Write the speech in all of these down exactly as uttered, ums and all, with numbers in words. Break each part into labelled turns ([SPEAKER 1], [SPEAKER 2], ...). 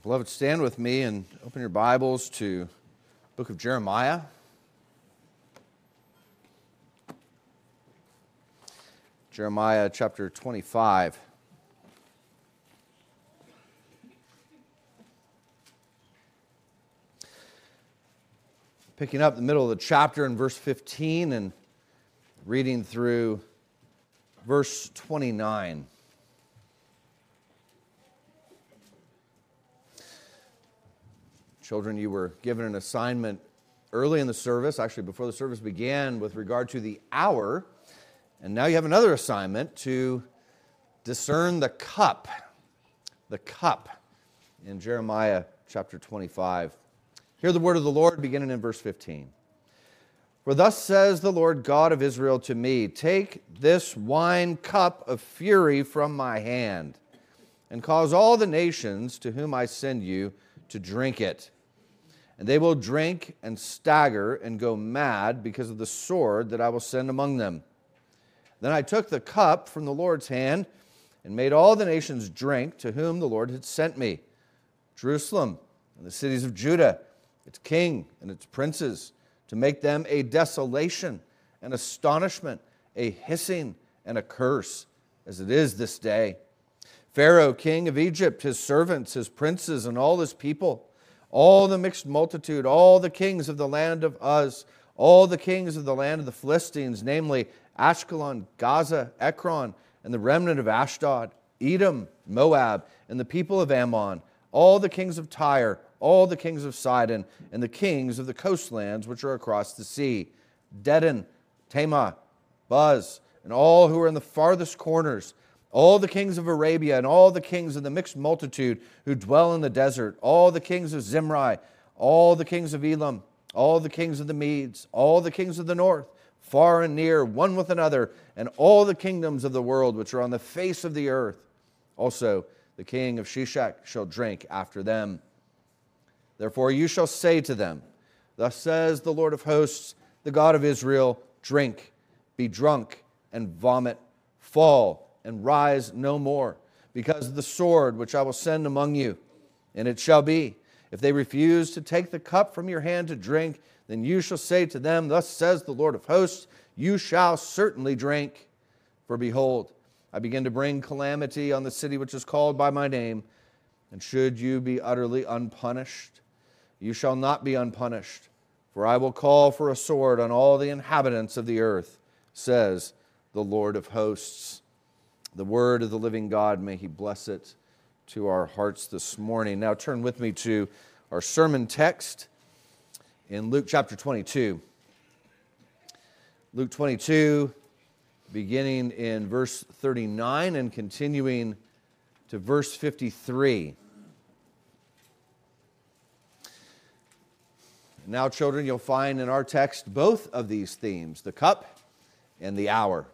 [SPEAKER 1] Beloved, stand with me and open your Bibles to the book of Jeremiah. Jeremiah chapter twenty-five. Picking up the middle of the chapter in verse fifteen and reading through verse twenty-nine. Children, you were given an assignment early in the service, actually before the service began, with regard to the hour. And now you have another assignment to discern the cup. The cup in Jeremiah chapter twenty-five. Hear the word of the Lord beginning in verse fifteen. For thus says the Lord God of Israel to me, take this wine cup of fury from my hand, and cause all the nations to whom I send you to drink it. And they will drink and stagger and go mad because of the sword that I will send among them. Then I took the cup from the Lord's hand and made all the nations drink to whom the Lord had sent me. Jerusalem and the cities of Judah, its king and its princes, to make them a desolation, an astonishment, a hissing, and a curse, as it is this day. Pharaoh, king of Egypt, his servants, his princes, and all his people, all the mixed multitude, all the kings of the land of Uz, all the kings of the land of the Philistines, namely Ashkelon, Gaza, Ekron, and the remnant of Ashdod, Edom, Moab, and the people of Ammon, all the kings of Tyre, all the kings of Sidon, and the kings of the coastlands which are across the sea, Dedan, Tema, Buz, and all who are in the farthest corners, all the kings of Arabia, and all the kings of the mixed multitude who dwell in the desert, all the kings of Zimri, all the kings of Elam, all the kings of the Medes, all the kings of the north, far and near, one with another, and all the kingdoms of the world which are on the face of the earth. Also, the king of Sheshach shall drink after them. Therefore you shall say to them, thus says the Lord of hosts, the God of Israel, drink, be drunk, and vomit, fall, and rise no more, because of the sword which I will send among you. And it shall be, if they refuse to take the cup from your hand to drink, then you shall say to them, thus says the Lord of hosts, you shall certainly drink. For behold, I begin to bring calamity on the city which is called by my name, and should you be utterly unpunished, you shall not be unpunished, for I will call for a sword on all the inhabitants of the earth, says the Lord of hosts. The word of the living God, may He bless it to our hearts this morning. Now turn with me to our sermon text in Luke chapter twenty-two. Luke twenty-two, beginning in verse thirty-nine and continuing to verse fifty-three. Now, children, you'll find in our text both of these themes, the cup and the hour.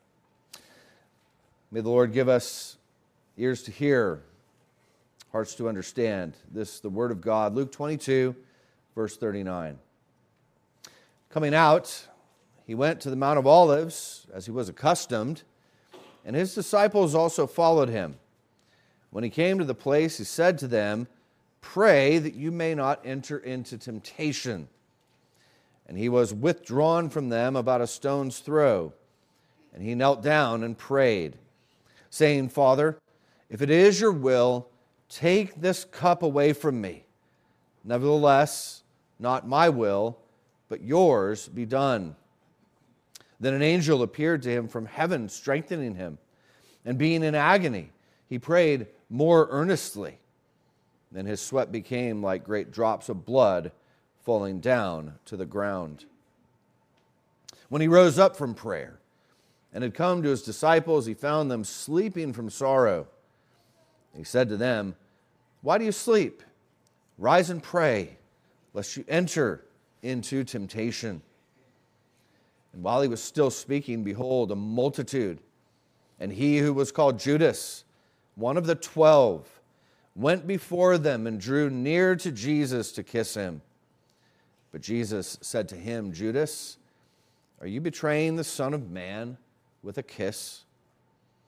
[SPEAKER 1] May the Lord give us ears to hear, hearts to understand. This is the word of God. Luke twenty-two, verse thirty-nine. Coming out, he went to the Mount of Olives, as he was accustomed, and his disciples also followed him. When he came to the place, he said to them, pray that you may not enter into temptation. And he was withdrawn from them about a stone's throw, and he knelt down and prayed, saying, Father, if it is your will, take this cup away from me. Nevertheless, not my will, but yours be done. Then an angel appeared to him from heaven, strengthening him. And being in agony, he prayed more earnestly. Then his sweat became like great drops of blood falling down to the ground. When he rose up from prayer and had come to his disciples, he found them sleeping from sorrow. He said to them, why do you sleep? Rise and pray, lest you enter into temptation. And while he was still speaking, behold, a multitude, and he who was called Judas, one of the twelve, went before them and drew near to Jesus to kiss him. But Jesus said to him, Judas, are you betraying the Son of Man with a kiss?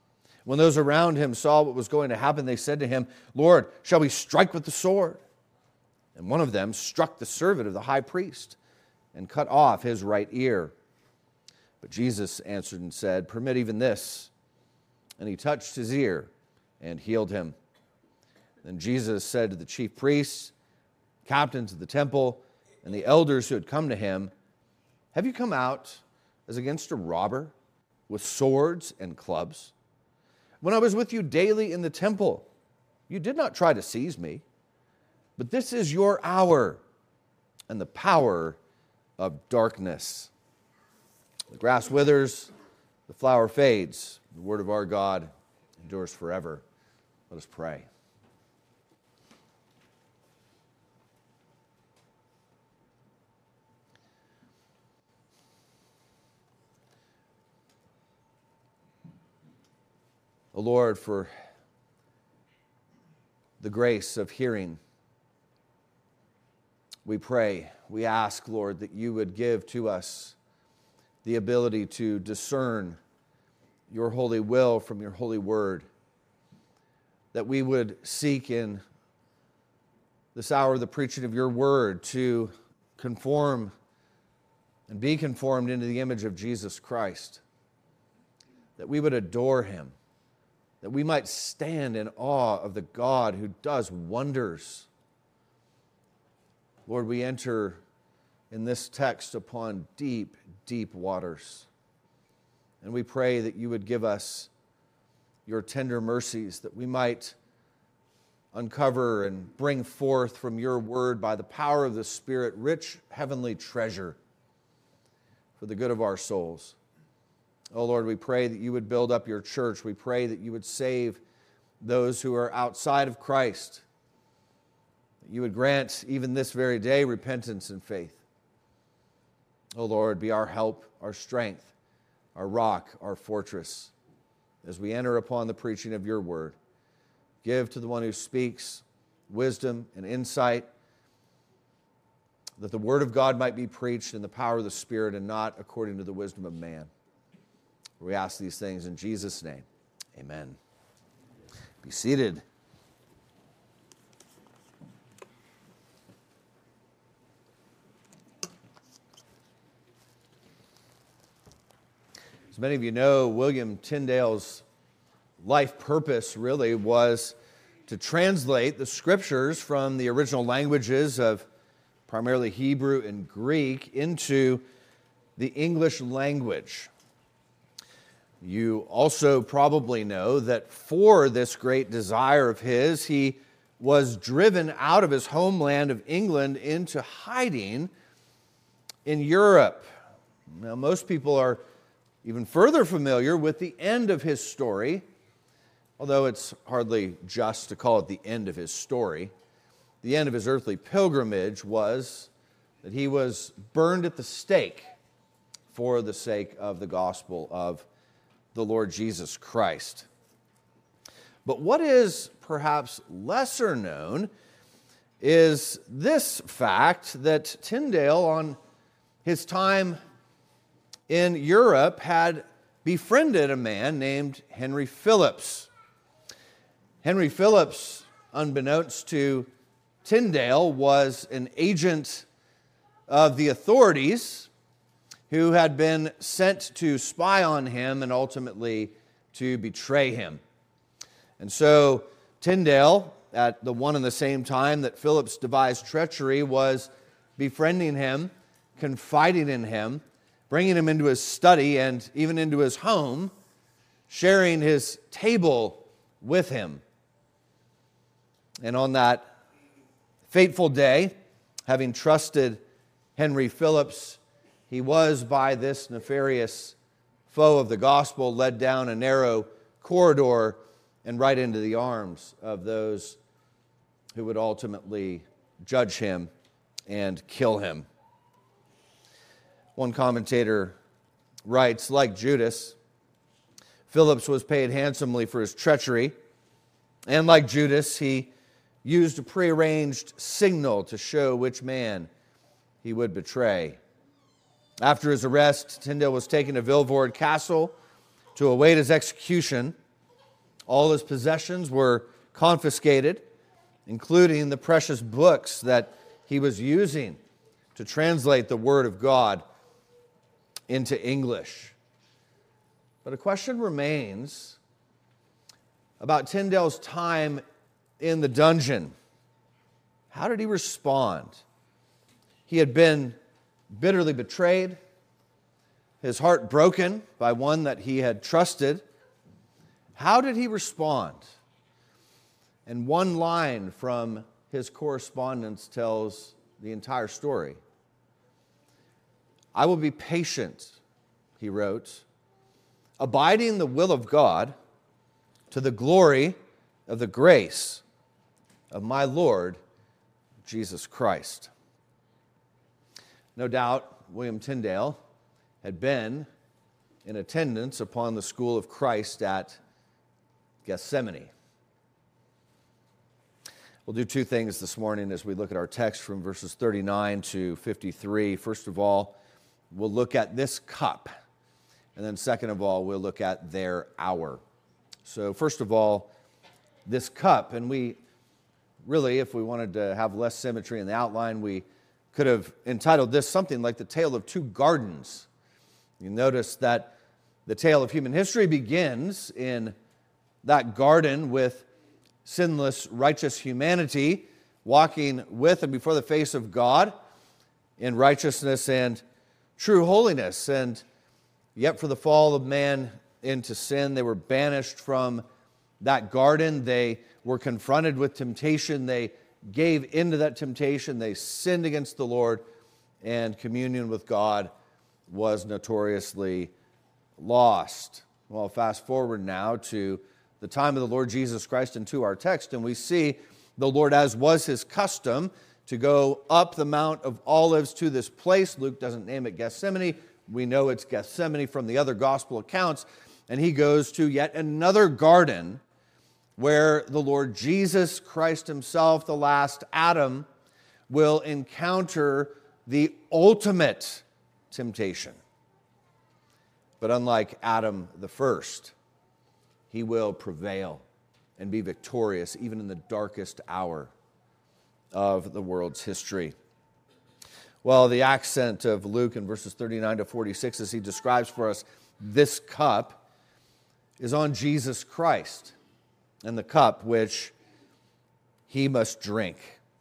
[SPEAKER 1] When those around him saw what was going to happen, they said to him, "Lord, shall we strike with the sword?" And one of them struck the servant of the high priest and cut off his right ear. But Jesus answered and said, "Permit even this." And he touched his ear and healed him. Then Jesus said to the chief priests, captains of the temple, and the elders who had come to him, "Have you come out as against a robber with swords and clubs? When I was with you daily in the temple, you did not try to seize me. But this is your hour and the power of darkness. The grass withers, the flower fades. The word of our God endures forever." Let us pray. O Lord, for the grace of hearing, we pray, we ask, Lord, that you would give to us the ability to discern your holy will from your holy word, that we would seek in this hour of the preaching of your word to conform and be conformed into the image of Jesus Christ, that we would adore him, that we might stand in awe of the God who does wonders. Lord, we enter in this text upon deep, deep waters. And we pray that you would give us your tender mercies, that we might uncover and bring forth from your word by the power of the Spirit rich heavenly treasure for the good of our souls. Oh Lord, we pray that you would build up your church. We pray that you would save those who are outside of Christ. That you would grant even this very day repentance and faith. Oh Lord, be our help, our strength, our rock, our fortress, as we enter upon the preaching of your word. Give to the one who speaks wisdom and insight, that the word of God might be preached in the power of the Spirit and not according to the wisdom of man. We ask these things in Jesus' name. Amen. Be seated. As many of you know, William Tyndale's life purpose really was to translate the scriptures from the original languages of primarily Hebrew and Greek into the English language. You also probably know that for this great desire of his, he was driven out of his homeland of England into hiding in Europe. Now, most people are even further familiar with the end of his story, although it's hardly just to call it the end of his story. The end of his earthly pilgrimage was that he was burned at the stake for the sake of the gospel of the Lord Jesus Christ. But what is perhaps lesser known is this fact that Tyndale, on his time in Europe, had befriended a man named Henry Phillips. Henry Phillips, unbeknownst to Tyndale, was an agent of the authorities who had been sent to spy on him and ultimately to betray him. And so Tyndale, at the one and the same time that Phillips devised treachery, was befriending him, confiding in him, bringing him into his study and even into his home, sharing his table with him. And on that fateful day, having trusted Henry Phillips, he was, by this nefarious foe of the gospel, led down a narrow corridor and right into the arms of those who would ultimately judge him and kill him. One commentator writes, like Judas, Phillips was paid handsomely for his treachery, and like Judas, he used a prearranged signal to show which man he would betray. After his arrest, Tyndale was taken to Vilvoord Castle to await his execution. All his possessions were confiscated, including the precious books that he was using to translate the Word of God into English. But a question remains about Tyndale's time in the dungeon. How did he respond? He had been bitterly betrayed, his heart broken by one that he had trusted. How did he respond? And one line from his correspondence tells the entire story. "I will be patient," he wrote, "abiding the will of God to the glory of the grace of my Lord Jesus Christ." No doubt William Tyndale had been in attendance upon the school of Christ at Gethsemane. We'll do two things this morning as we look at our text from verses thirty-nine to fifty-three. First of all, we'll look at this cup. And then second of all, we'll look at their hour. So first of all, this cup. And we really, if we wanted to have less symmetry in the outline, we could have entitled this something like the tale of two gardens. You notice that the tale of human history begins in that garden with sinless, righteous humanity walking with and before the face of God in righteousness and true holiness. And yet for the fall of man into sin, they were banished from that garden. They were confronted with temptation. They gave into that temptation. They sinned against the Lord, and communion with God was notoriously lost. Well, fast forward now to the time of the Lord Jesus Christ and to our text, and we see the Lord, as was his custom, to go up the Mount of Olives to this place. Luke doesn't name it Gethsemane. We know it's Gethsemane from the other gospel accounts. And he goes to yet another garden where the Lord Jesus Christ himself, the last Adam, will encounter the ultimate temptation. But unlike Adam the first, he will prevail and be victorious even in the darkest hour of the world's history. Well, the accent of Luke in verses thirty-nine to forty-six, as he describes for us this cup, is on Jesus Christ and the cup which he must drink.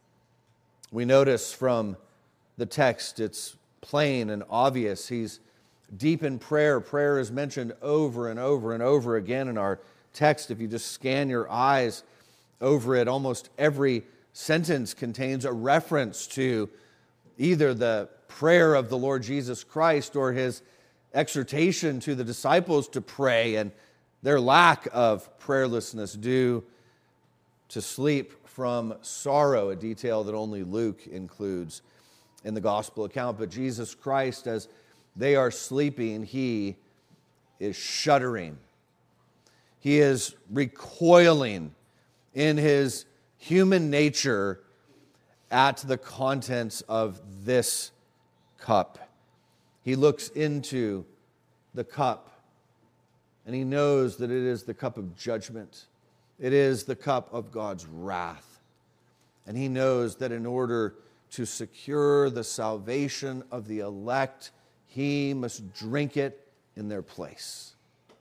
[SPEAKER 1] We notice from the text, it's plain and obvious. He's deep in prayer. Prayer is mentioned over and over and over again in our text. If you just scan your eyes over it, almost every sentence contains a reference to either the prayer of the Lord Jesus Christ or his exhortation to the disciples to pray and their lack of prayerlessness due to sleep from sorrow, a detail that only Luke includes in the gospel account. But Jesus Christ, as they are sleeping, he is shuddering. He is recoiling in his human nature at the contents of this cup. He looks into the cup and he knows that it is the cup of judgment. It is the cup of God's wrath. And he knows that in order to secure the salvation of the elect, he must drink it in their place.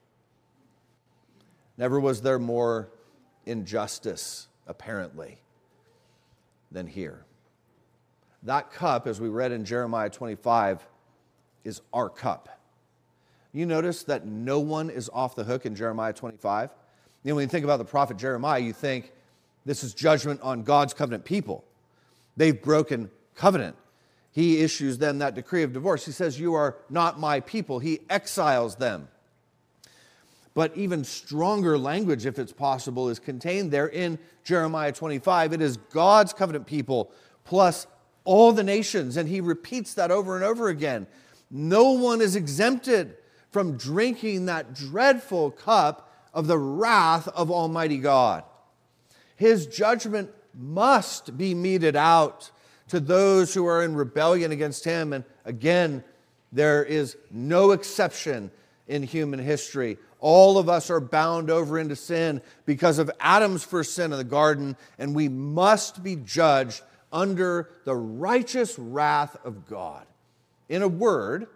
[SPEAKER 1] Never was there more injustice, apparently, than here. That cup, as we read in Jeremiah twenty-five, is our cup. You notice that no one is off the hook in Jeremiah twenty-five? You know, when you think about the prophet Jeremiah, you think this is judgment on God's covenant people. They've broken covenant. He issues them that decree of divorce. He says, "You are not my people." He exiles them. But even stronger language, if it's possible, is contained there in Jeremiah twenty-five. It is God's covenant people plus all the nations. And he repeats that over and over again. No one is exempted from drinking that dreadful cup of the wrath of Almighty God. His judgment must be meted out to those who are in rebellion against him. And again, there is no exception in human history. All of us are bound over into sin because of Adam's first sin in the garden, and we must be judged under the righteous wrath of God. In a word,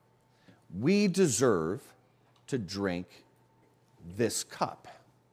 [SPEAKER 1] we deserve to drink this cup.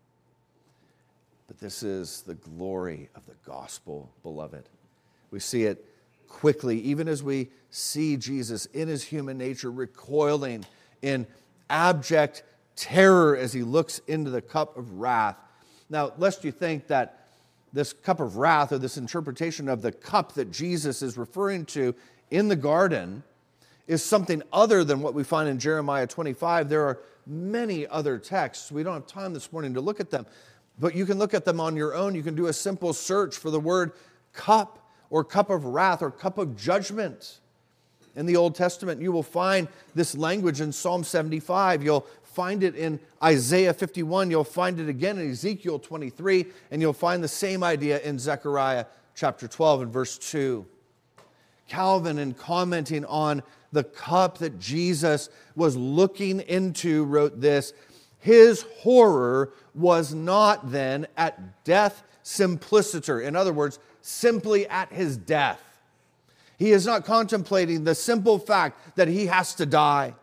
[SPEAKER 1] But this is the glory of the gospel, beloved. We see it quickly, even as we see Jesus in his human nature recoiling in abject terror as he looks into the cup of wrath. Now, lest you think that this cup of wrath, or this interpretation of the cup that Jesus is referring to in the garden, is something other than what we find in Jeremiah twenty-five. There are many other texts. We don't have time this morning to look at them, but you can look at them on your own. You can do a simple search for the word cup, or cup of wrath, or cup of judgment. In the Old Testament, you will find this language in Psalm seventy-five. You'll find it in Isaiah fifty-one. You'll find it again in Ezekiel twenty-three. And you'll find the same idea in Zechariah chapter twelve and verse two. Calvin, in commenting on the cup that Jesus was looking into, wrote this: his horror was not then at death simpliciter. In other words, simply at his death. He is not contemplating the simple fact that he has to die.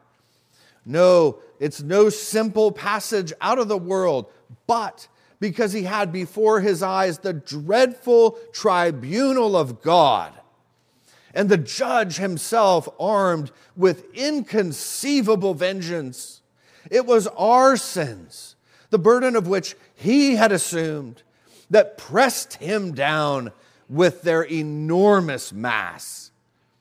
[SPEAKER 1] No, it's no simple passage out of the world, but because he had before his eyes the dreadful tribunal of God, and the judge himself armed with inconceivable vengeance. It was our sins, the burden of which he had assumed, that pressed him down with their enormous mass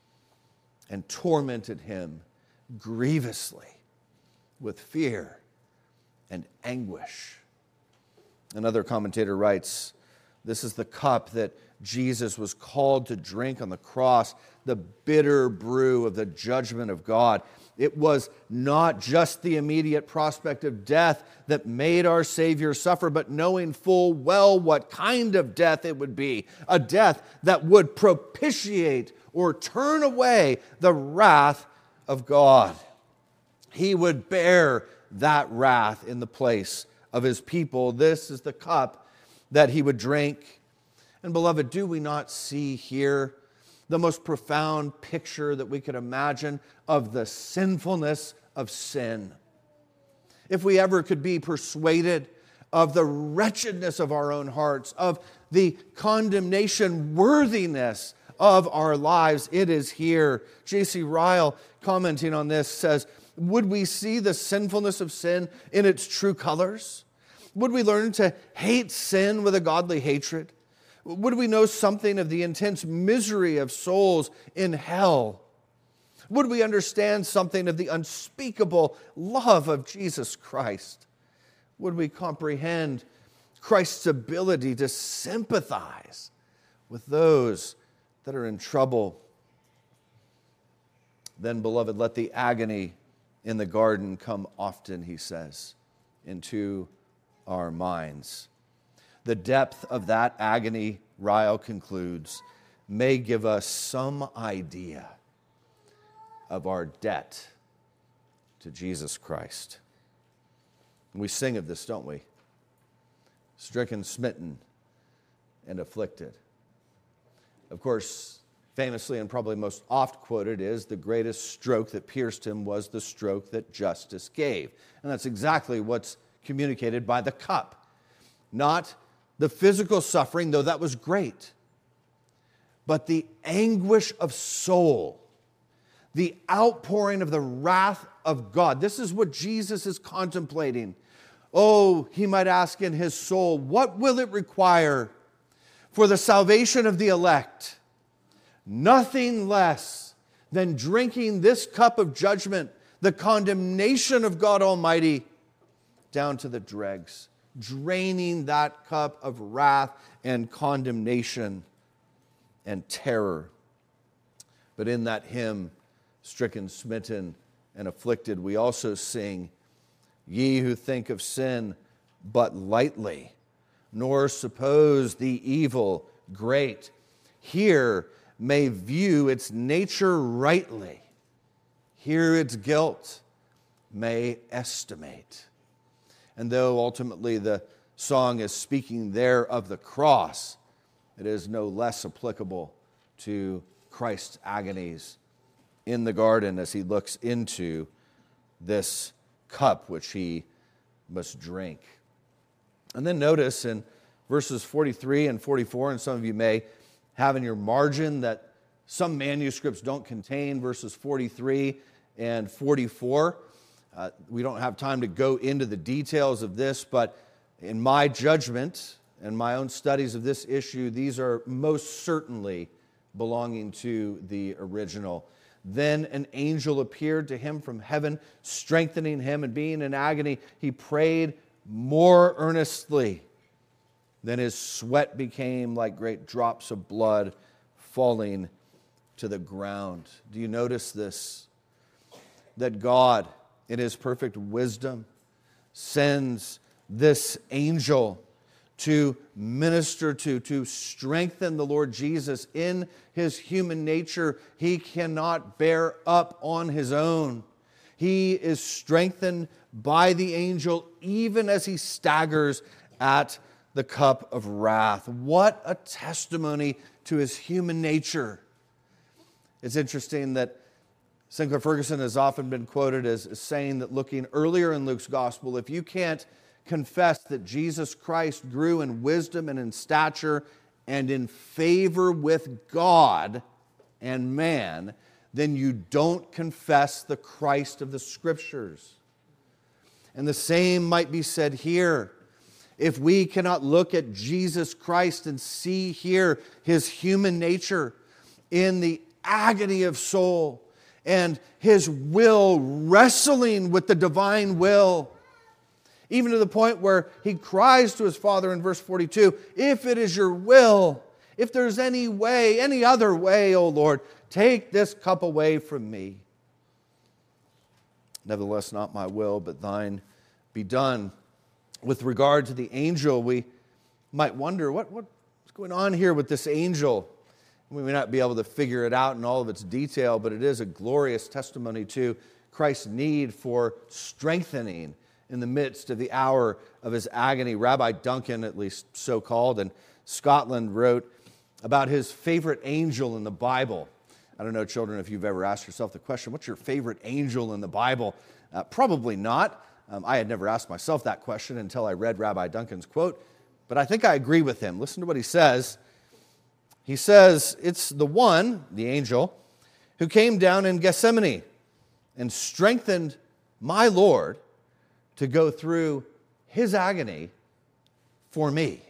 [SPEAKER 1] and tormented him grievously with fear and anguish. Another commentator writes, this is the cup that Jesus was called to drink on the cross, the bitter brew of the judgment of God. It was not just the immediate prospect of death that made our Savior suffer, but knowing full well what kind of death it would be, a death that would propitiate or turn away the wrath of God. He would bear that wrath in the place of his people. This is the cup that he would drink. And beloved, do we not see here the most profound picture that we could imagine of the sinfulness of sin? If we ever could be persuaded of the wretchedness of our own hearts, of the condemnation worthiness of our lives, it is here. J C Ryle, commenting on this, says, would we see the sinfulness of sin in its true colors? Would we learn to hate sin with a godly hatred? Would we know something of the intense misery of souls in hell? Would we understand something of the unspeakable love of Jesus Christ? Would we comprehend Christ's ability to sympathize with those that are in trouble? Then, beloved, let the agony in the garden come often, he says, into our minds. The depth of that agony, Ryle concludes, may give us some idea of our debt to Jesus Christ. And we sing of this, don't we? Stricken, smitten, and afflicted. Of course, famously and probably most oft quoted is, the greatest stroke that pierced him was the stroke that justice gave. And that's exactly what's communicated by the cup. Not the physical suffering, though that was great, but the anguish of soul, the outpouring of the wrath of God. This is what Jesus is contemplating. Oh, he might ask in his soul, what will it require for the salvation of the elect? Nothing less than drinking this cup of judgment, the condemnation of God Almighty, down to the dregs, draining that cup of wrath and condemnation and terror. But in that hymn, stricken, smitten, and afflicted, we also sing, ye who think of sin but lightly, nor suppose the evil great, here may view its nature rightly, here its guilt may estimate. And though ultimately the song is speaking there of the cross, it is no less applicable to Christ's agonies in the garden as he looks into this cup which he must drink. And then notice in verses forty-three and forty-four, and some of you may have in your margin that some manuscripts don't contain verses forty-three and forty-four. Uh, we don't have time to go into the details of this, but in my judgment and my own studies of this issue, these are most certainly belonging to the original. Then an angel appeared to him from heaven, strengthening him, and being in agony, he prayed more earnestly. Then his sweat became like great drops of blood falling to the ground. Do you notice this? That God, in his perfect wisdom, sends this angel to minister to, to strengthen the Lord Jesus in his human nature. He cannot bear up on his own. He is strengthened by the angel even as he staggers at the cup of wrath. What a testimony to his human nature. It's interesting that Sinclair Ferguson has often been quoted as saying that looking earlier in Luke's gospel, if you can't confess that Jesus Christ grew in wisdom and in stature and in favor with God and man, then you don't confess the Christ of the Scriptures. And the same might be said here. If we cannot look at Jesus Christ and see here his human nature in the agony of soul and his will wrestling with the divine will, even to the point where he cries to his Father in verse forty-two, if it is your will, if there's any way, any other way, O Lord, take this cup away from me. Nevertheless, not my will, but thine be done. With regard to the angel, we might wonder, what, what's going on here with this angel? We may not be able to figure it out in all of its detail, but it is a glorious testimony to Christ's need for strengthening in the midst of the hour of his agony. Rabbi Duncan, at least so called, in Scotland wrote about his favorite angel in the Bible. I don't know, children, if you've ever asked yourself the question, what's your favorite angel in the Bible? Uh, probably not. Um, I had never asked myself that question until I read Rabbi Duncan's quote, but I think I agree with him. Listen to what he says. He says, it's the one, the angel, who came down in Gethsemane and strengthened my Lord to go through his agony for me.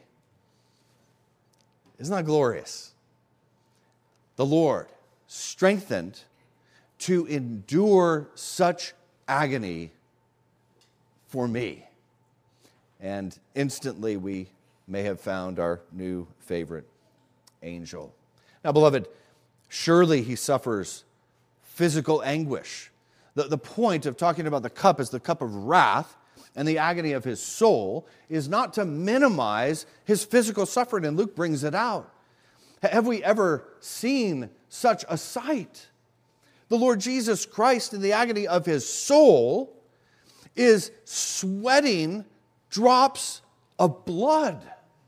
[SPEAKER 1] Isn't that glorious? The Lord strengthened to endure such agony for me. And instantly we may have found our new favorite angel. Now, beloved, surely he suffers physical anguish. The, the point of talking about the cup as the cup of wrath and the agony of his soul is not to minimize his physical suffering, and Luke brings it out. Have we ever seen such a sight? The Lord Jesus Christ, in the agony of his soul, is sweating drops of blood.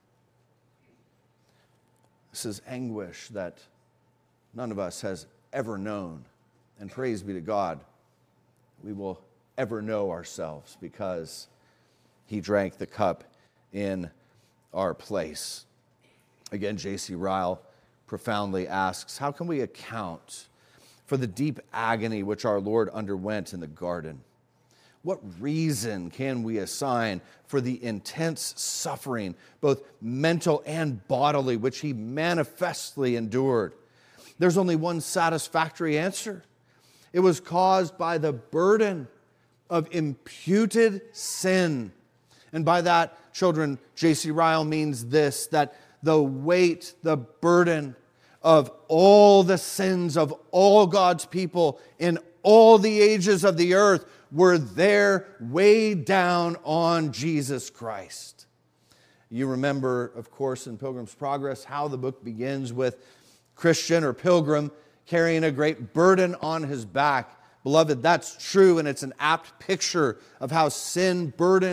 [SPEAKER 1] This is anguish that none of us has ever known. And praise be to God, we will ever know ourselves because he drank the cup in our place. Again, J C Ryle profoundly asks, how can we account for the deep agony which our Lord underwent in the garden? What reason can we assign for the intense suffering, both mental and bodily, which he manifestly endured? There's only one satisfactory answer. It was caused by the burden of imputed sin. And by that, children, J C Ryle means this, that the weight, the burden of all the sins of all God's people in all the ages of the earth were there weighed down on Jesus Christ. You remember, of course, in Pilgrim's Progress, how the book begins with Christian or pilgrim carrying a great burden on his back. Beloved, that's true, and it's an apt picture of how sin burdens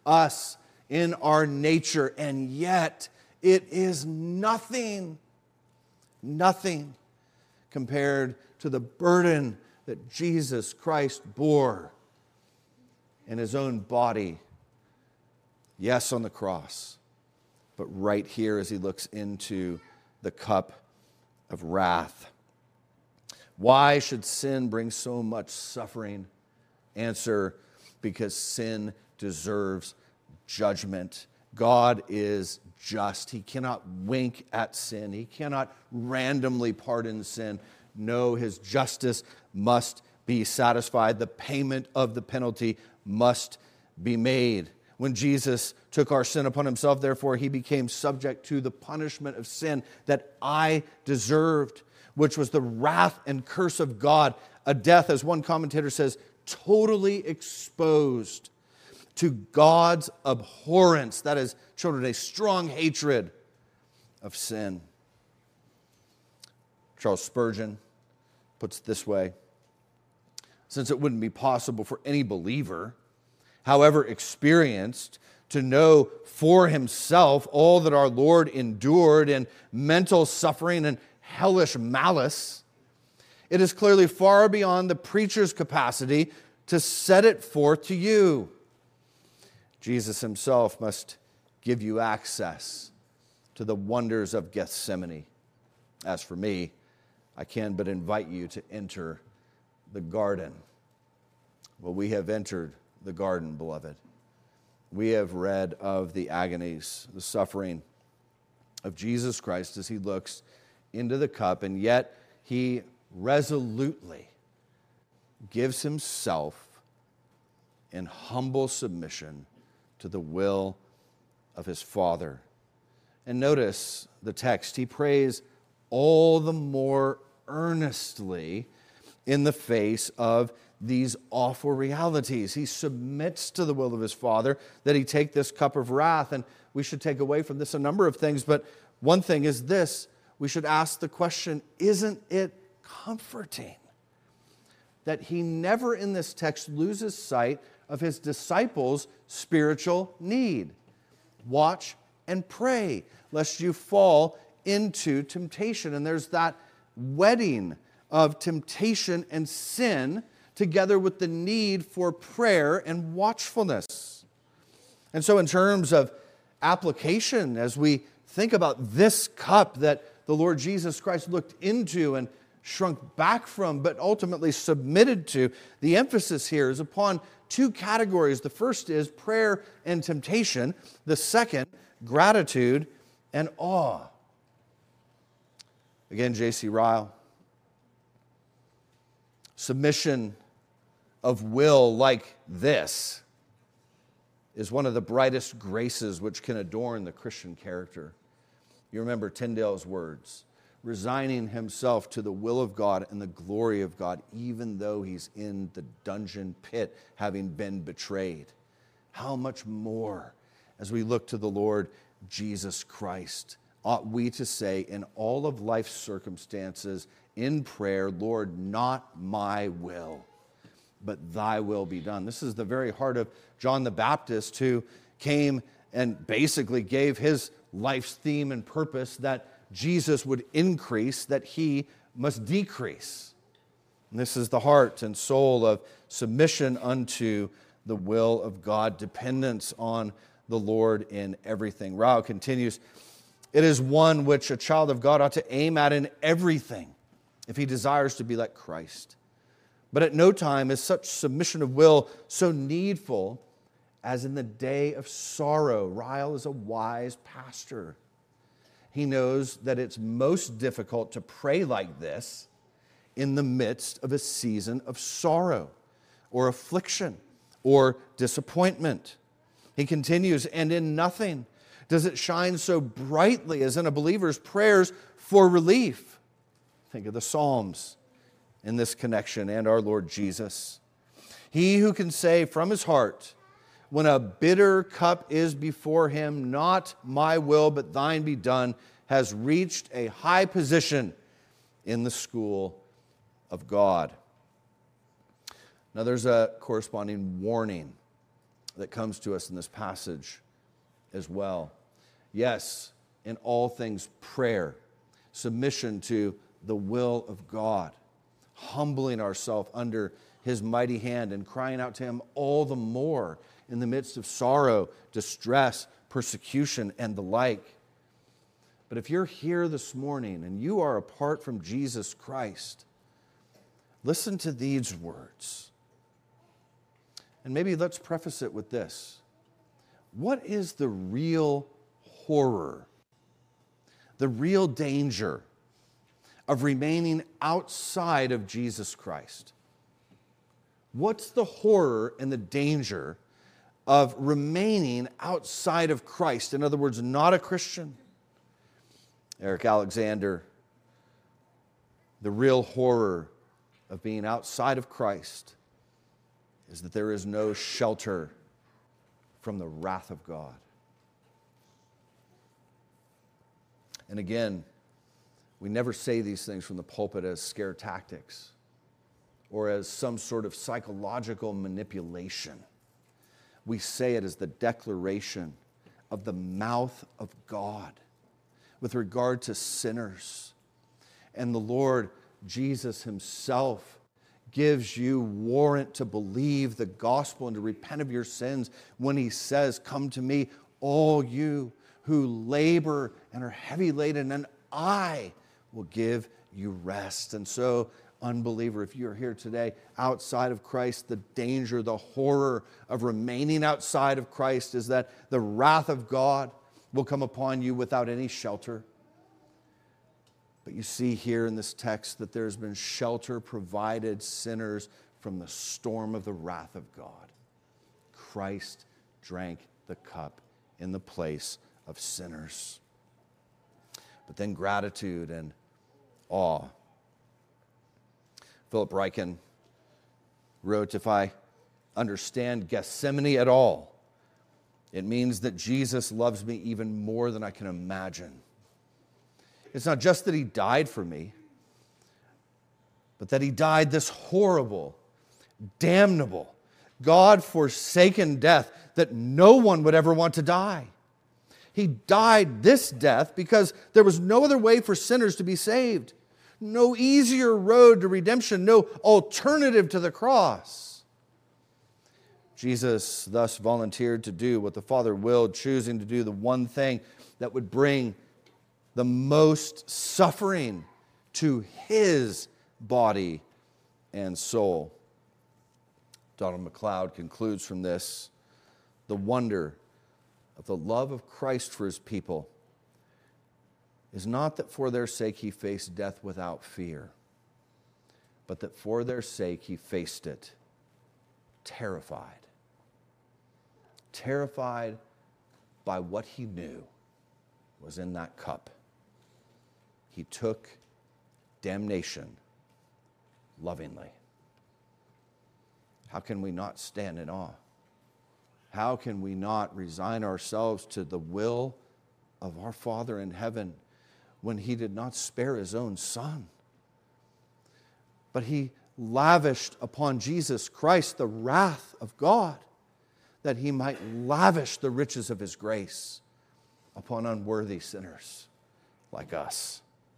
[SPEAKER 1] us in our nature, and yet it is nothing, nothing compared to the burden that Jesus Christ bore in his own body. Yes, on the cross, but right here as he looks into the cup of wrath. Why should sin bring so much suffering? Answer, because sin deserves judgment. God is just. He cannot wink at sin. He cannot randomly pardon sin. No, his justice must be satisfied. The payment of the penalty must be made. When Jesus took our sin upon himself, therefore, he became subject to the punishment of sin that I deserved, which was the wrath and curse of God, a death, as one commentator says, totally exposed to God's abhorrence. That is, children, a strong hatred of sin. Charles Spurgeon puts it this way: since it wouldn't be possible for any believer, however experienced, to know for himself all that our Lord endured in mental suffering and hellish malice, it is clearly far beyond the preacher's capacity to set it forth to you. Jesus himself must give you access to the wonders of Gethsemane. As for me, I can but invite you to enter the garden. Well, we have entered the garden, beloved. We have read of the agonies, the suffering of Jesus Christ as he looks into the cup, and yet he resolutely gives himself in humble submission to the will of his Father. And notice the text, he prays all the more earnestly in the face of these awful realities. He submits to the will of his Father that he take this cup of wrath, and we should take away from this a number of things, but one thing is this: we should ask the question, isn't it comforting that he never in this text loses sight of his disciples' spiritual need? Watch and pray, lest you fall into temptation. And there's that wedding of temptation and sin together with the need for prayer and watchfulness. And so in terms of application, as we think about this cup that the Lord Jesus Christ looked into and shrunk back from, but ultimately submitted to, the emphasis here is upon two categories. The first is prayer and temptation. The second, gratitude and awe. Again, J C Ryle. Submission of will like this is one of the brightest graces which can adorn the Christian character. You remember Tyndale's words: resigning himself to the will of God and the glory of God, even though he's in the dungeon pit, having been betrayed. How much more, as we look to the Lord Jesus Christ, ought we to say in all of life's circumstances, in prayer, Lord, not my will, but thy will be done. This is the very heart of John the Baptist, who came and basically gave his life's theme and purpose, that Jesus would increase, that he must decrease. And this is the heart and soul of submission unto the will of God, dependence on the Lord in everything. Rao continues, it is one which a child of God ought to aim at in everything if he desires to be like Christ. But at no time is such submission of will so needful as in the day of sorrow. Ryle is a wise pastor. He knows that it's most difficult to pray like this in the midst of a season of sorrow or affliction or disappointment. He continues, and in nothing does it shine so brightly as in a believer's prayers for relief. Think of the Psalms in this connection and our Lord Jesus. He who can say from his heart, when a bitter cup is before him, not my will but thine be done, has reached a high position in the school of God. Now there's a corresponding warning that comes to us in this passage as well. Yes, in all things prayer, submission to the will of God, humbling ourselves under his mighty hand and crying out to him all the more in the midst of sorrow, distress, persecution, and the like. But if you're here this morning and you are apart from Jesus Christ, listen to these words. And maybe let's preface it with this. What is the real horror, the real danger of remaining outside of Jesus Christ? What's the horror and the danger of remaining outside of Christ? In other words, not a Christian. Eric Alexander, the real horror of being outside of Christ is that there is no shelter from the wrath of God. And again, we never say these things from the pulpit as scare tactics or as some sort of psychological manipulation. We say it as the declaration of the mouth of God with regard to sinners. And the Lord Jesus himself gives you warrant to believe the gospel and to repent of your sins when he says, "Come to me, all you who labor and are heavy laden, and I will give you rest." And so, unbeliever, if you're here today outside of Christ, the danger, the horror of remaining outside of Christ is that the wrath of God will come upon you without any shelter. But you see here in this text that there's been shelter provided sinners from the storm of the wrath of God. Christ drank the cup in the place of sinners. But then gratitude and awe. Philip Ryken wrote, "If I understand Gethsemane at all, it means that Jesus loves me even more than I can imagine. It's not just that he died for me, but that he died this horrible, damnable, God-forsaken death that no one would ever want to die. He died this death because there was no other way for sinners to be saved, no easier road to redemption, no alternative to the cross. Jesus thus volunteered to do what the Father willed, choosing to do the one thing that would bring the most suffering to his body and soul." Donald MacLeod concludes from this, "The wonder of the love of Christ for his people is not that for their sake he faced death without fear, but that for their sake he faced it terrified. Terrified by what he knew was in that cup. He took damnation lovingly." How can we not stand in awe? How can we not resign ourselves to the will of our Father in heaven when he did not spare his own Son, but he lavished upon Jesus Christ the wrath of God that he might lavish the riches of his grace upon unworthy sinners like us?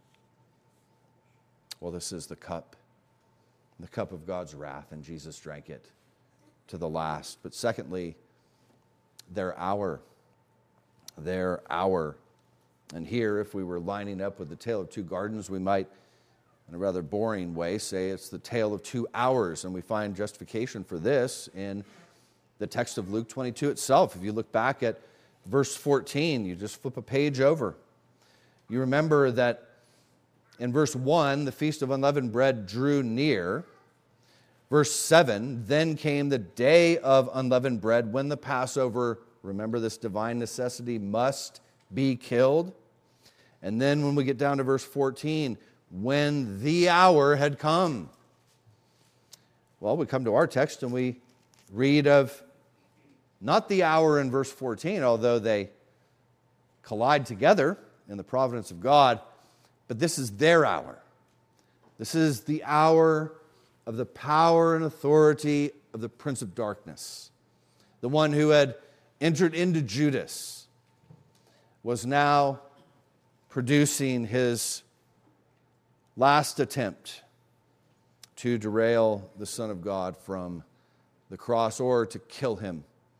[SPEAKER 1] Well, this is the cup, the cup of God's wrath, and Jesus drank it to the last. But secondly, their hour, their hour. And here, if we were lining up with the tale of two gardens, we might, in a rather boring way, say it's the tale of two hours. And we find justification for this in the text of Luke twenty-two itself. If you look back at verse fourteen, you just flip a page over. You remember that in verse one, the Feast of Unleavened Bread drew near. Verse seven, then came the day of unleavened bread when the Passover, remember this divine necessity, must be killed. And then when we get down to verse fourteen, when the hour had come. Well, we come to our text and we read of not the hour in verse fourteen, although they collide together in the providence of God, but this is their hour. This is the hour of the power and authority of the Prince of Darkness, the one who had entered into Judas, was now producing his last attempt to derail the Son of God from the cross or to kill him,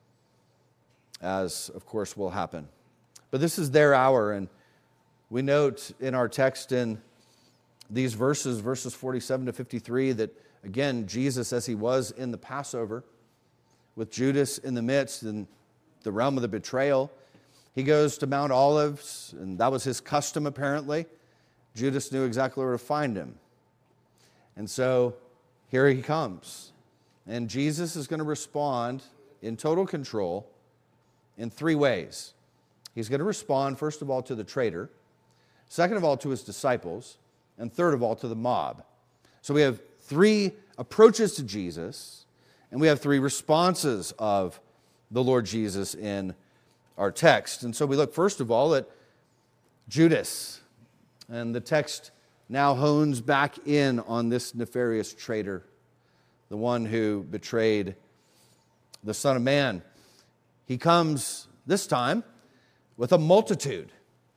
[SPEAKER 1] as of course will happen. But this is their hour, and we note in our text in these verses, verses forty-seven to fifty-three, that again, Jesus, as he was in the Passover, with Judas in the midst, in the realm of the betrayal, he goes to Mount Olives, and that was his custom apparently. Judas knew exactly where to find him. And so here he comes. And Jesus is going to respond in total control in three ways. He's going to respond, first of all, to the traitor, second of all, to his disciples, and third of all, to the mob. So we have three approaches to Jesus, and we have three responses of the Lord Jesus in our text. And so we look, first of all, at Judas. And the text now hones back in on this nefarious traitor, the one who betrayed the Son of Man. He comes this time with a multitude.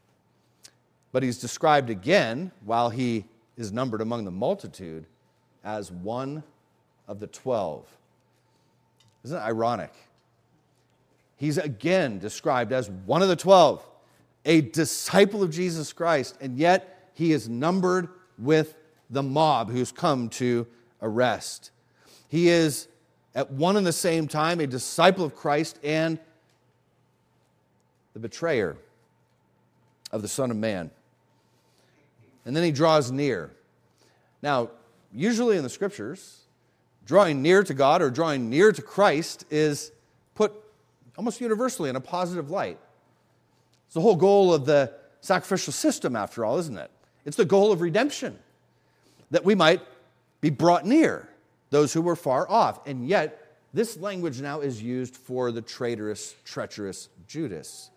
[SPEAKER 1] But he's described again, while he is numbered among the multitude, as one of the twelve. Isn't it ironic? He's again described as one of the twelve, a disciple of Jesus Christ, and yet he is numbered with the mob who's come to arrest. He is at one and the same time a disciple of Christ and the betrayer of the Son of Man. And then he draws near. Now, usually in the Scriptures, drawing near to God or drawing near to Christ is put almost universally in a positive light. It's the whole goal of the sacrificial system, after all, isn't it? It's the goal of redemption, that we might be brought near those who were far off. And yet, this language now is used for the traitorous, treacherous Judas.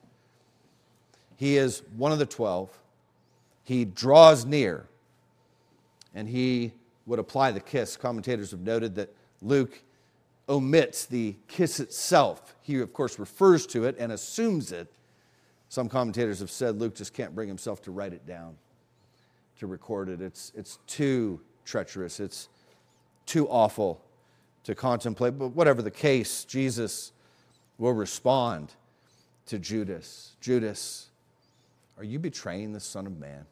[SPEAKER 1] He is one of the twelve. He draws near, and he would apply the kiss. Commentators have noted that Luke omits the kiss itself. He, of course, refers to it and assumes it. Some commentators have said Luke just can't bring himself to write it down, to record it. It's, it's too treacherous. It's too awful to contemplate. But whatever the case, Jesus will respond to Judas. Judas, are you betraying the Son of Man?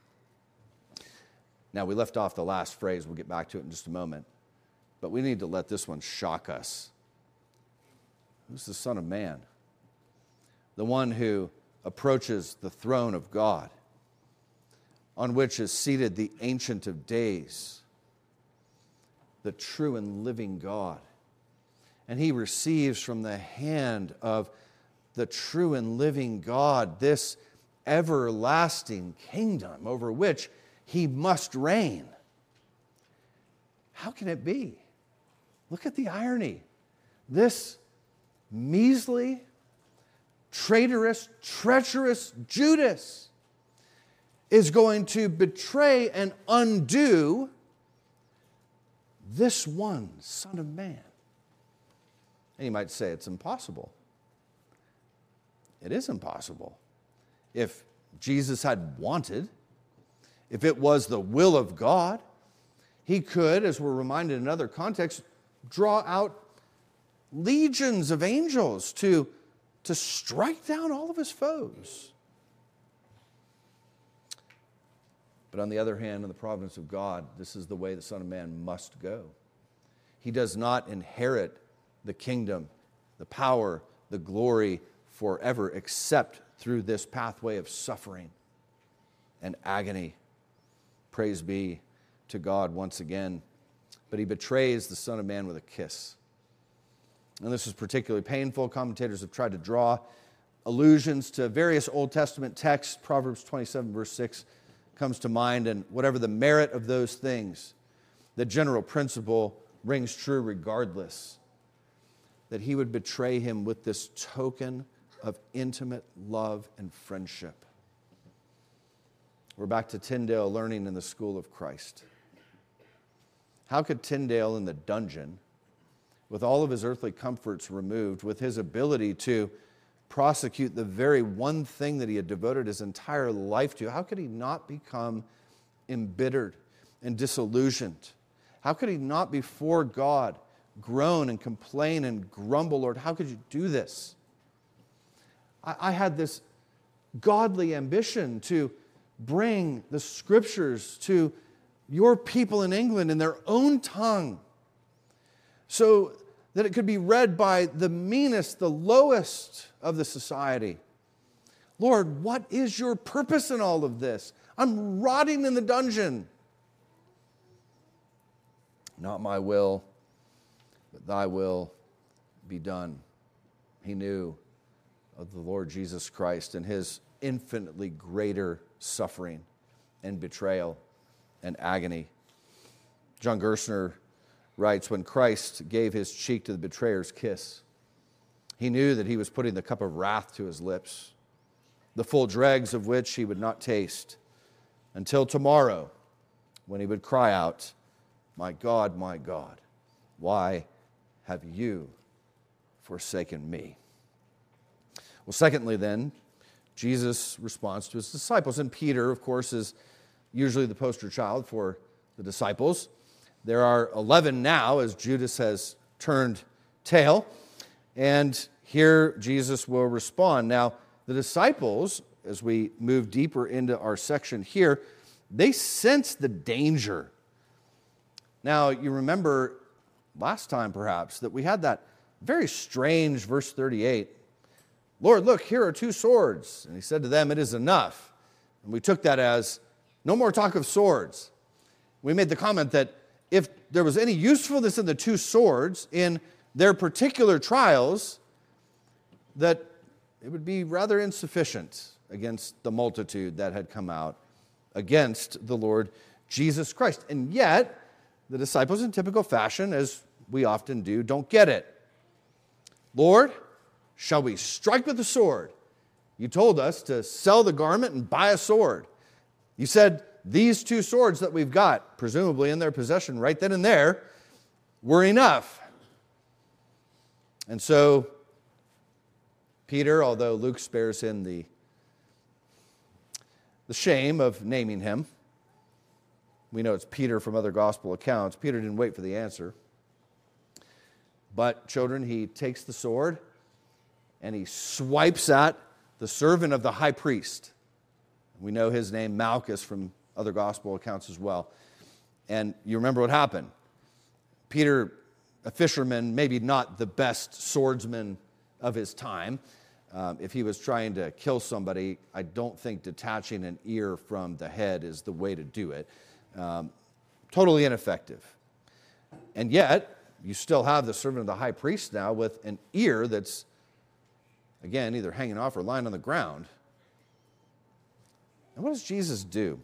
[SPEAKER 1] Now, we left off the last phrase. We'll get back to it in just a moment. But we need to let this one shock us. Who's the Son of Man? The one who approaches the throne of God, on which is seated the Ancient of Days, the true and living God. And he receives from the hand of the true and living God this everlasting kingdom over which he must reign. How can it be? Look at the irony. This measly, traitorous, treacherous Judas is going to betray and undo this one Son of Man. And you might say it's impossible. It is impossible. If Jesus had wanted, if it was the will of God, he could, as we're reminded in other contexts, draw out legions of angels to, to strike down all of his foes. But on the other hand, in the providence of God, this is the way the Son of Man must go. He does not inherit the kingdom, the power, the glory forever, except through this pathway of suffering and agony. Praise be to God once again. But he betrays the Son of Man with a kiss. And this is particularly painful. Commentators have tried to draw allusions to various Old Testament texts. Proverbs twenty-seven, verse six comes to mind. And whatever the merit of those things, the general principle rings true regardless. That he would betray him with this token of intimate love and friendship. We're back to Tyndale learning in the school of Christ. How could Tyndale in the dungeon with all of his earthly comforts removed, with his ability to prosecute the very one thing that he had devoted his entire life to, how could he not become embittered and disillusioned? How could he not before God groan and complain and grumble, Lord, how could you do this? I, I had this godly ambition to bring the Scriptures to your people in England in their own tongue, so that it could be read by the meanest, the lowest of the society. Lord, what is your purpose in all of this? I'm rotting in the dungeon. Not my will, but thy will be done. He knew of the Lord Jesus Christ and his infinitely greater suffering and betrayal and agony. John Gerstner writes, when Christ gave his cheek to the betrayer's kiss, he knew that he was putting the cup of wrath to his lips, the full dregs of which he would not taste until tomorrow, when he would cry out, my God, my God, why have you forsaken me? Well, secondly then, Jesus' response to his disciples. And Peter, of course, is usually the poster child for the disciples. There are eleven now, as Judas has turned tail. And here Jesus will respond. Now, the disciples, as we move deeper into our section here, they sense the danger. Now, you remember last time, perhaps, that we had that very strange verse thirty-eight. Lord, look, here are two swords. And he said to them, it is enough. And we took that as, no more talk of swords. We made the comment that if there was any usefulness in the two swords in their particular trials, that it would be rather insufficient against the multitude that had come out against the Lord Jesus Christ. And yet, the disciples, in typical fashion, as we often do, don't get it. Lord, shall we strike with the sword? You told us to sell the garment and buy a sword. You said these two swords that we've got, presumably in their possession right then and there, were enough. And so, Peter, although Luke spares him the, the shame of naming him, we know it's Peter from other gospel accounts. Peter didn't wait for the answer. But, children, he takes the sword and he swipes at the servant of the high priest. We know his name, Malchus, from other gospel accounts as well. And you remember what happened. Peter, a fisherman, maybe not the best swordsman of his time. Um, if he was trying to kill somebody, I don't think detaching an ear from the head is the way to do it. Um, totally ineffective. And yet, you still have the servant of the high priest now with an ear that's, again, either hanging off or lying on the ground. And what does Jesus do?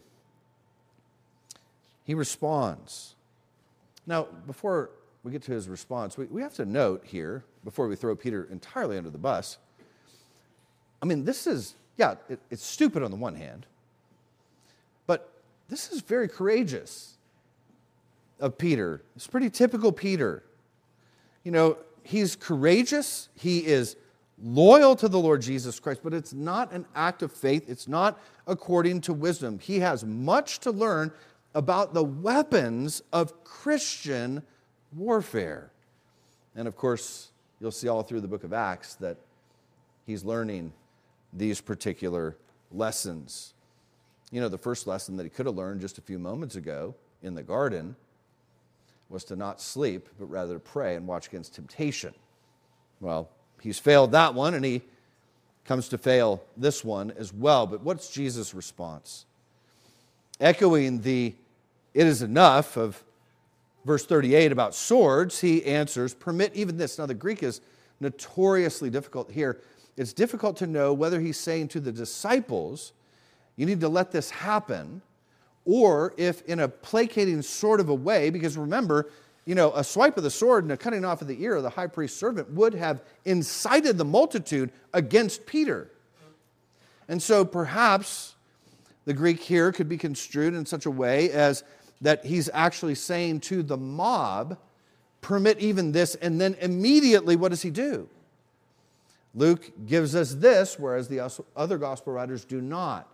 [SPEAKER 1] He responds. Now, before we get to his response, we, we have to note here, before we throw Peter entirely under the bus, I mean, this is, yeah, it, it's stupid on the one hand, but this is very courageous of Peter. It's pretty typical Peter. You know, he's courageous, he is loyal to the Lord Jesus Christ, but it's not an act of faith. It's not according to wisdom. He has much to learn about the weapons of Christian warfare. And of course, you'll see all through the book of Acts that he's learning these particular lessons. You know, the first lesson that he could have learned just a few moments ago in the garden was to not sleep, but rather to pray and watch against temptation. Well, he's failed that one, and he comes to fail this one as well. But what's Jesus' response? Echoing the "it is enough" of verse thirty-eight about swords, he answers, permit even this. Now, the Greek is notoriously difficult here. It's difficult to know whether he's saying to the disciples, you need to let this happen, or if in a placating sort of a way, because remember, you know, a swipe of the sword and a cutting off of the ear of the high priest's servant would have incited the multitude against Peter. And so perhaps the Greek here could be construed in such a way as that he's actually saying to the mob, permit even this, and then immediately what does he do? Luke gives us this, whereas the other gospel writers do not.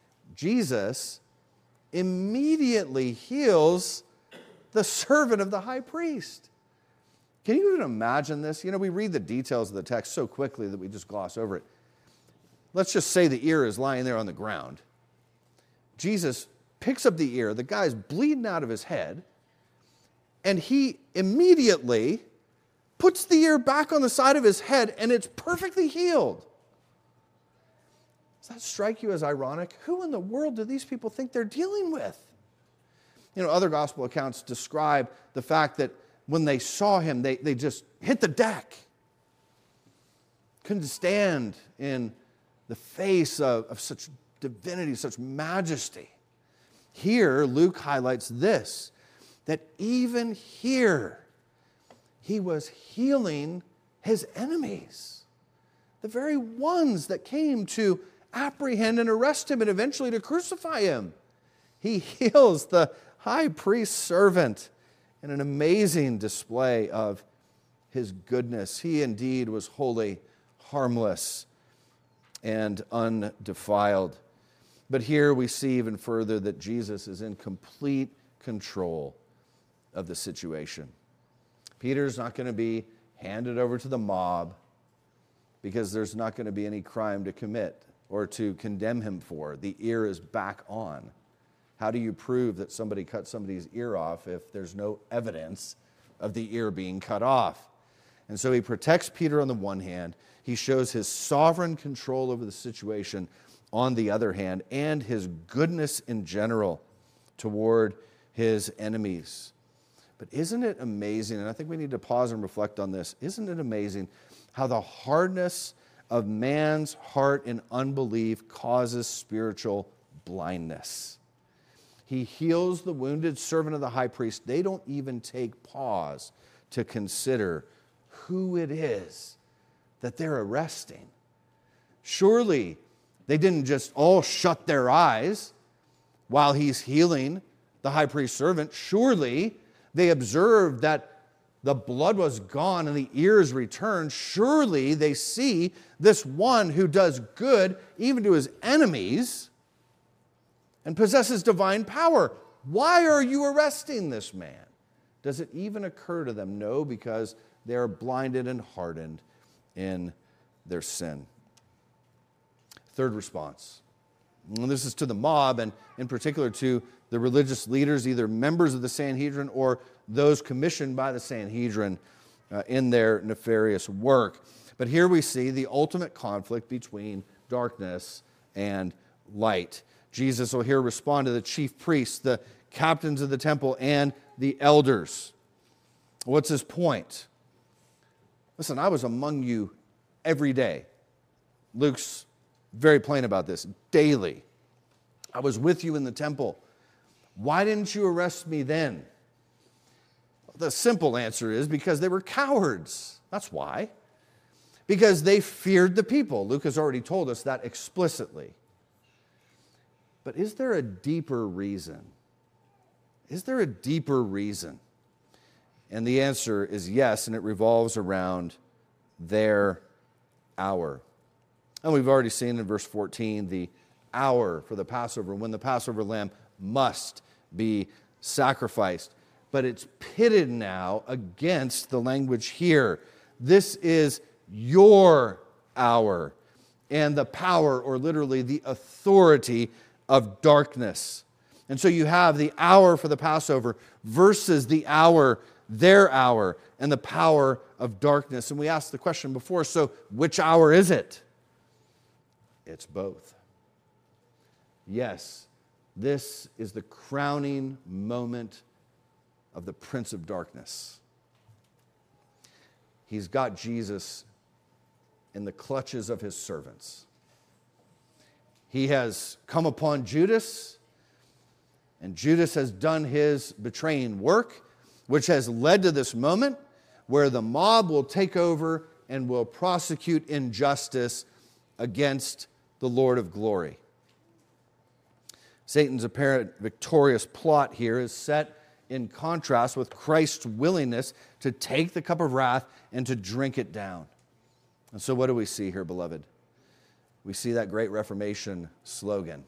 [SPEAKER 1] Jesus immediately heals the servant of the high priest. Can you even imagine this? You know, we read the details of the text so quickly that we just gloss over it. Let's just say the ear is lying there on the ground. Jesus picks up the ear, the guy's bleeding out of his head, and he immediately puts the ear back on the side of his head, and it's perfectly healed. Does that strike you as ironic? Who in the world do these people think they're dealing with? You know, other gospel accounts describe the fact that when they saw him, they, they just hit the deck. Couldn't stand in the face of, of such divinity, such majesty. Here, Luke highlights this, that even here, he was healing his enemies, the very ones that came to apprehend and arrest him and eventually to crucify him. He heals the high priest's servant in an amazing display of his goodness. He indeed was holy, harmless, and undefiled. But here we see even further that Jesus is in complete control of the situation. Peter's not going to be handed over to the mob because there's not going to be any crime to commit or to condemn him for. The ear is back on. How do you prove that somebody cut somebody's ear off if there's no evidence of the ear being cut off? And so he protects Peter on the one hand. He shows his sovereign control over the situation on the other hand, and his goodness in general toward his enemies. But isn't it amazing, and I think we need to pause and reflect on this, isn't it amazing how the hardness of man's heart in unbelief causes spiritual blindness? He heals the wounded servant of the high priest. They don't even take pause to consider who it is that they're arresting. Surely they didn't just all shut their eyes while he's healing the high priest's servant. Surely they observed that the blood was gone and the ears returned. Surely they see this one who does good even to his enemies and possesses divine power. Why are you arresting this man? Does it even occur to them? No, because they are blinded and hardened in their sin. Third response. And this is to the mob, and in particular to the religious leaders, either members of the Sanhedrin or those commissioned by the Sanhedrin uh, in their nefarious work. But here we see the ultimate conflict between darkness and light. Jesus will here respond to the chief priests, the captains of the temple, and the elders. What's his point? Listen, I was among you every day. Luke's very plain about this. Daily. I was with you in the temple. Why didn't you arrest me then? The simple answer is because they were cowards. That's why. Because they feared the people. Luke has already told us that explicitly. But is there a deeper reason? Is there a deeper reason? And the answer is yes, and it revolves around their hour. And we've already seen in verse fourteen the hour for the Passover, when the Passover lamb must be sacrificed. But it's pitted now against the language here. This is your hour, and the power, or literally the authority of darkness. And so you have the hour for the Passover versus the hour, their hour, and the power of darkness. And we asked the question before, so which hour is it? It's both. Yes, this is the crowning moment of the Prince of Darkness. He's got Jesus in the clutches of his servants. He has come upon Judas, and Judas has done his betraying work, which has led to this moment where the mob will take over and will prosecute injustice against the Lord of glory. Satan's apparent victorious plot here is set in contrast with Christ's willingness to take the cup of wrath and to drink it down. And so what do we see here, beloved? We see that great Reformation slogan,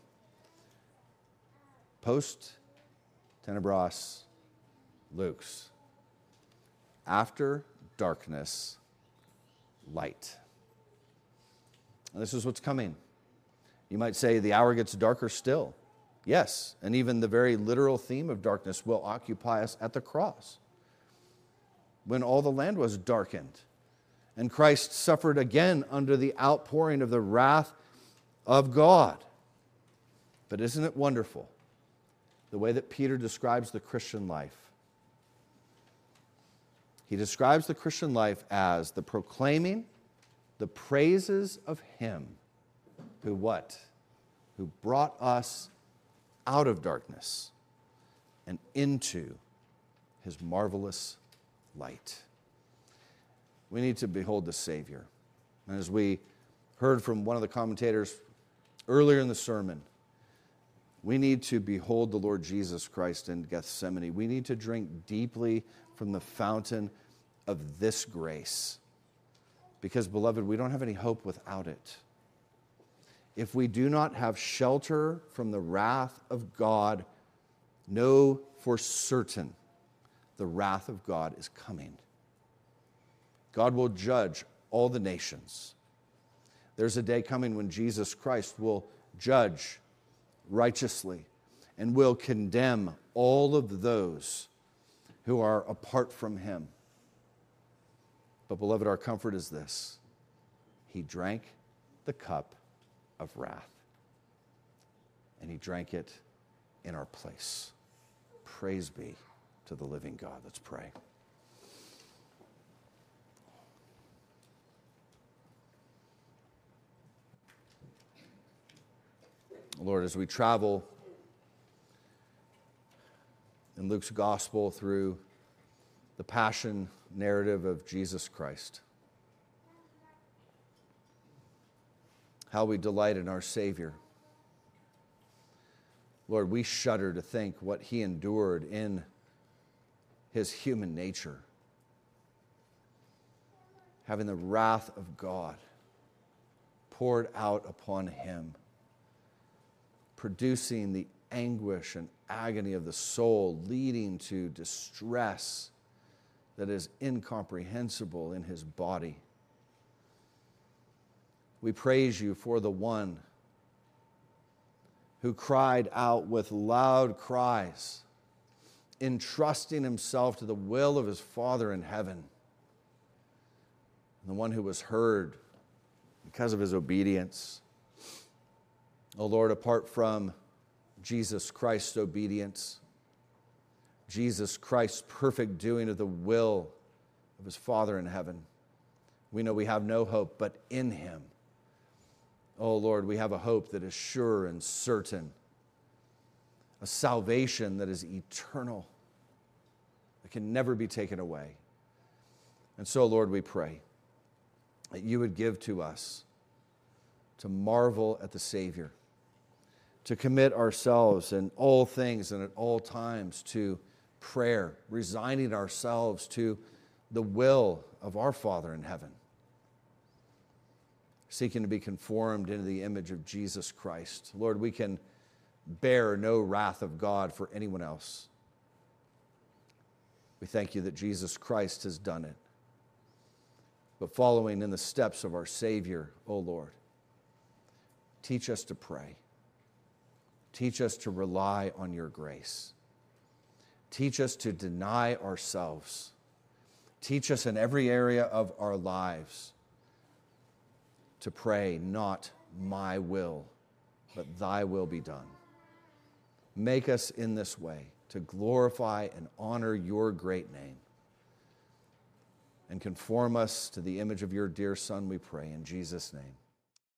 [SPEAKER 1] Post tenebras lux. After darkness, light. And this is what's coming. You might say the hour gets darker still. Yes, and even the very literal theme of darkness will occupy us at the cross, when all the land was darkened, and Christ suffered again under the outpouring of the wrath of God. But isn't it wonderful, the way that Peter describes the Christian life? He describes the Christian life as the proclaiming the praises of Him who what? Who brought us out of darkness and into His marvelous light. We need to behold the Savior. And as we heard from one of the commentators earlier in the sermon, we need to behold the Lord Jesus Christ in Gethsemane. We need to drink deeply from the fountain of this grace. Because, beloved, we don't have any hope without it. If we do not have shelter from the wrath of God, know for certain the wrath of God is coming. God will judge all the nations. There's a day coming when Jesus Christ will judge righteously and will condemn all of those who are apart from Him. But, beloved, our comfort is this: He drank the cup of wrath, and He drank it in our place. Praise be to the living God. Let's pray. Lord, as we travel in Luke's gospel through the passion narrative of Jesus Christ, how we delight in our Savior. Lord, we shudder to think what He endured in His human nature, having the wrath of God poured out upon Him, producing the anguish and agony of the soul, leading to distress that is incomprehensible in His body. We praise You for the one who cried out with loud cries, entrusting Himself to the will of His Father in heaven, the one who was heard because of His obedience. Oh Lord, apart from Jesus Christ's obedience, Jesus Christ's perfect doing of the will of His Father in heaven, we know we have no hope but in Him. Oh Lord, we have a hope that is sure and certain, a salvation that is eternal, that can never be taken away. And so, Lord, we pray that You would give to us to marvel at the Savior, to commit ourselves in all things and at all times to prayer, resigning ourselves to the will of our Father in heaven, seeking to be conformed into the image of Jesus Christ. Lord, we can bear no wrath of God for anyone else. We thank You that Jesus Christ has done it. But following in the steps of our Savior, O Lord, teach us to pray. Teach us to rely on Your grace. Teach us to deny ourselves. Teach us in every area of our lives to pray, not my will, but Thy will be done. Make us in this way to glorify and honor Your great name, and conform us to the image of Your dear Son, we pray in Jesus' name.